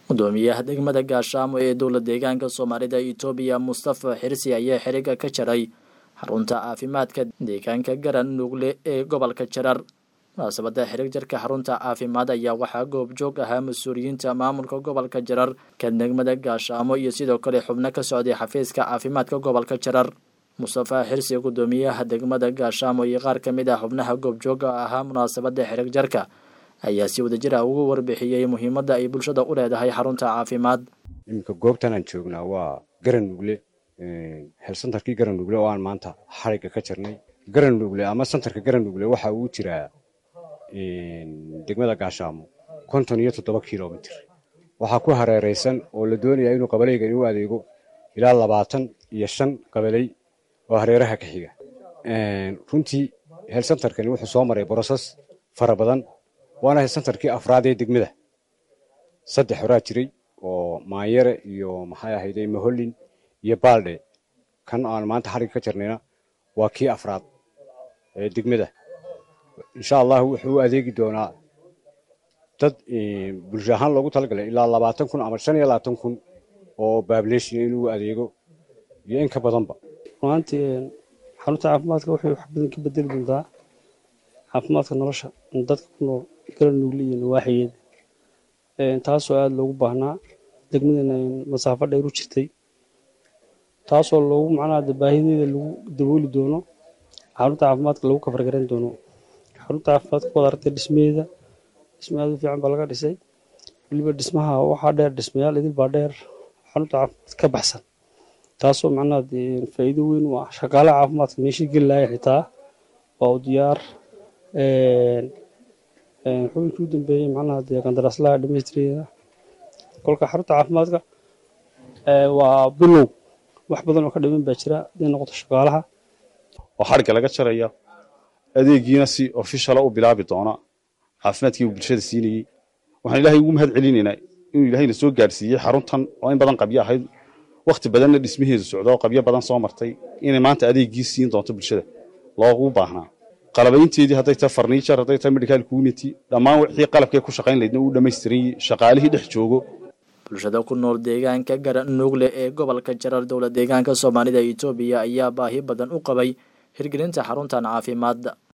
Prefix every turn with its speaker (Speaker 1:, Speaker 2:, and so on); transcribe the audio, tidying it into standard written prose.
Speaker 1: gudoomiyaha degmada Gaashaamo ee dowladda deegaanka Soomaalida Itoobiya Mustafa Xirsi ayaa xiriga ka jaray xarunta caafimaadka deegaanka Garan Nugle ee gobolka Jarar. munaasabada xirig jarka xarunta caafimaad ayaa waxaa goobjoog ahaa mas'uuliyiinta maamulka gobolka Jarar ka degmada Gaashaamo iyo sidoo kale xubno ka socday xafiiska caafimaadka gobolka Jarar. Mustafa Xirsi gudoomiyaha degmada Gaashaamo iyo qaar ka mid ah xubnaha goobjooga ahaa munaasabada xirig jarka ayaa si wadajir ah ugu warbixiyay muhiimadda ay bulshada u leedahay xarunta caafimaad.
Speaker 2: Imka goobtan aan joognaa waa Garan Nugle health centerkii Garan Nugle oo aan maanta xariga ka jirnay. Garan Nugle ama centerka Garan Nugle waxa uu jiraa degmada Gaashaamo 57 kilomitir. Waxaa ku hareeraysan oo la doonayaa inuu qabalaygan u adeego ilaa 25 qabalay oo hareeraha ka xiga. Runtii health centerkani wuxuu soo maray process fara badan waana health centerkii afraad ee degmada. 3 horaa jiray oo Maayare iyo maxay ahaydey Maholin iyo Balde kan aan maanta xarig ka jirnayna waa kii afraad ee degmada. insha Allah wuxuu adeegi doonaa dad bulsho ahaan loogu talagalay ilaa 20,000 ama 25,000 oo population inuu adeego iyo in ka badanba.
Speaker 3: maanta xarunta caafimaadka waxay wax badan ka bedeli doontaa caafimaadka nolosha dadka ku nool Garan Nugle iyo waaxiyada taasoo aad loogu baahnaa degmadana masaafo dheer u jirtay taasoo loogu macnaha baahideeda lagu dabooli doono xarunta caafimaadka lagu kafar garan doono. xarunta caafimaadka wadarta dhismeeda fiican baa laga dhisay waliba dhismaha waxa dheer dhismayaal idil baa dheer xarunta caafimaadka ka baxsan taasoo macnaha faa'iido weyn u ah shaqaalaha caafimaadka meeshii galaya xitaa waa u diyaar xubinkii u dambeeyay macnaha qandaraaslaha dhameystireeda kolka xarunta caafimaadka waa bilow wax badan oo ka dhiman baa jira inay noqoto shaqaalaha
Speaker 4: oo xariga laga jaraya adeegiina si official u bilaabi doona caafimaadkii bulshada siinayay. waxaan Ilaahay ugu mahad celinaynaa inuu Ilaahayna soo gaarsiiyay xaruntan oo in badan qabyo ahayd waqti badanna dhismaheedu socdo qabyo badan soo martay inay maanta adeegii siin doonto bulshada loogu baahnaa. qalabaynteedii hadday tahay furniture hadday tahay medical community dhammaan wixii qalabkee ku shaqayn lahaydna uu dhameystiray shaqaalihii dhex joogo.
Speaker 1: bulshada ku nool deegaanka Garan Nugle ee gobolka Jarar dowladda deegaanka Soomaalida Itoobiya ayaa baahi badan u qabay hirgelinta xaruntan caafimaad.